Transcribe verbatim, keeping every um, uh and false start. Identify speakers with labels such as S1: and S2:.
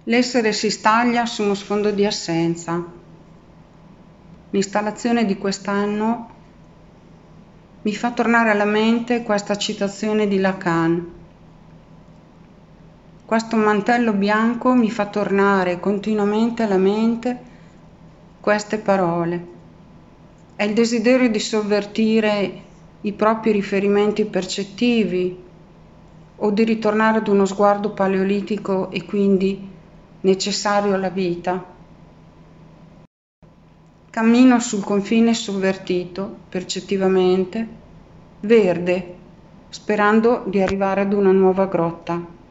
S1: L'essere si staglia su uno sfondo di assenza. L'installazione di quest'anno mi fa tornare alla mente questa citazione di Lacan. Questo mantello bianco mi fa tornare continuamente alla mente queste parole. È il desiderio di sovvertire i propri riferimenti percettivi o di ritornare ad uno sguardo paleolitico e quindi necessario alla vita. Cammino sul confine sovvertito, percettivamente, verde, sperando di arrivare ad una nuova grotta.